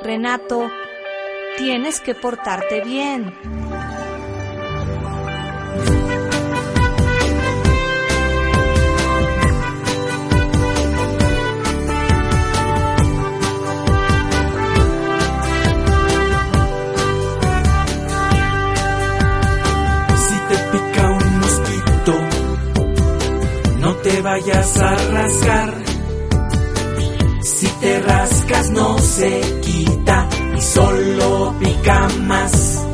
Renato, tienes que portarte bien. Si te pica un mosquito, no te vayas a rascar. Si te rascas no se quita y solo pica más.